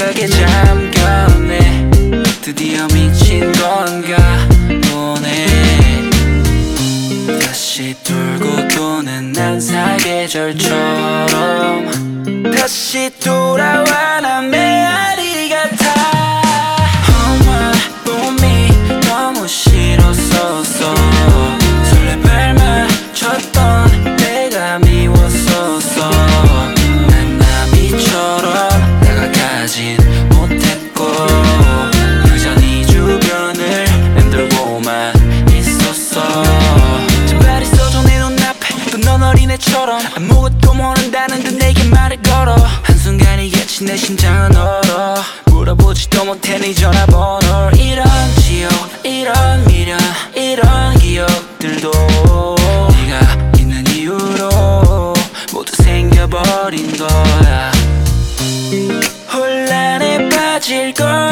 생각에 잠겼네. 드디어 미친 건가 보네. 다시 돌고 도는 난 사계절처럼 다시 돌아와 난 메아리 같아. 험한 봄이 너무 싫었었어. 설레발만 쳤던 내가 미웠었어. 난 나비처럼 다가가진 못했고 그저 네 주변을 맴돌고만 있었어. 잔발이 써줘 내 눈앞에 또 넌 어린애처럼 아무것도 모른다는 듯 내게 말을 걸어. 한순간이겠지 내 심장은 얼어. 물어보지도 못해 네 전화번호를. 이런 지옥 이런 미련 이런 기억들도 네가 있는 이유로 모두 생겨버린 거야. 혼란에 빠질 걸